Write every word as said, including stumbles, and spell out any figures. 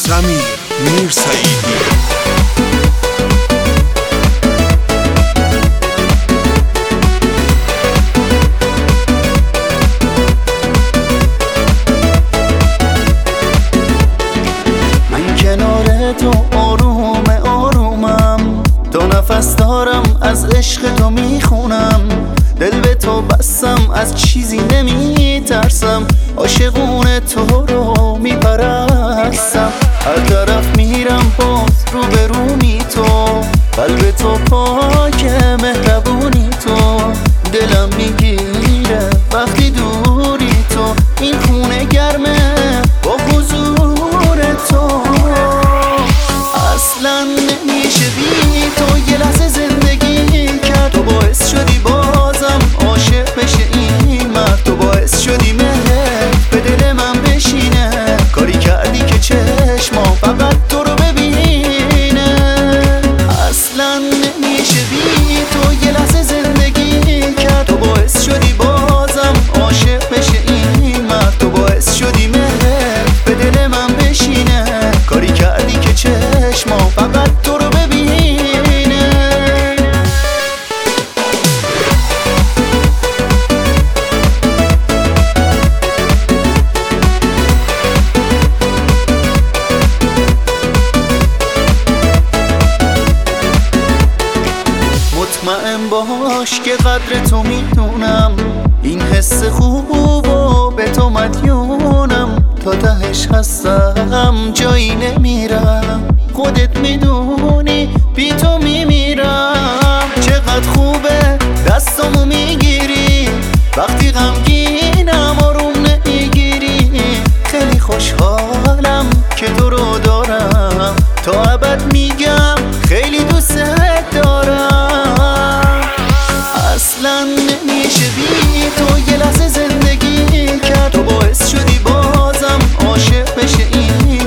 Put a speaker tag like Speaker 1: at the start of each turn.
Speaker 1: سمیر میرسعیدی.
Speaker 2: من کنار تو آروم آرومم، دو نفس دارم از عشق تو میخونم، دل به تو بستم از چیزی نمیترسم، عاشقون تو رو میپرستم، هر طرف میرم باز رو به رومی تو، قلب تو پاک مهربونی تو، دلم میگیره وقتی دوری تو، این خونه گرمه با حضور تو، اصلا نمیشه بی تو یه لحظه زندگی کرد، تو باعث شدی بازم عاشق بشه این مرد، تو باعث شدی مهر به دل من بشینه، کاری کردی که چشما فقط تو رو ببینه، اصلا نمیشه بی تو یه لحظه زندگی کرد، تو باعث شدی بازم عاشق بشه این مرد، تو باعث شدی مهر به دل من بشینه، کاری کردی که چشما فقط تو رو ببینه. مطمئن باش که قدر تو میدونم، این حس خوبو به تو مدیونم، تا تهش هستم جایی نمیرم، خودت میدونی بی تو میمیرم، چقدر خوبه دستامو میگیری وقتی غمگینم آروم نمیگیری، خیلی خوشحالم که تو رو دارم، تا ابد میگم خیلی دوست دارم، اصلا نمیشه بی تو یه لحظه زندگی کرد، تو باعث شدی بازم عاشق بشه این